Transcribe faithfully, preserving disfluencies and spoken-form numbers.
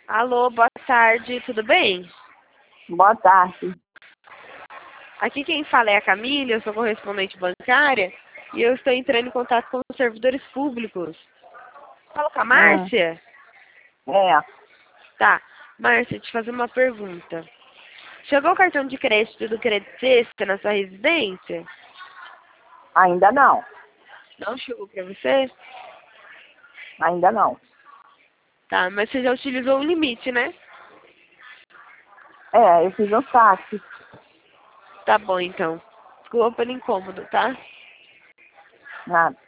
Alô, boa tarde, tudo bem? Boa tarde. Aqui quem fala é a Camila, eu sou correspondente bancária e eu estou entrando em contato com os servidores públicos. Fala com a Márcia? É, Tá. Márcia, te fazer uma pergunta. Chegou o cartão de crédito do Crédito Sexta na sua residência? ainda não. Não chegou pra você? Ainda não. Tá, mas você já utilizou o limite, né? É, eu fiz um saque. Tá bom, então. Desculpa pelo incômodo, tá? Nada.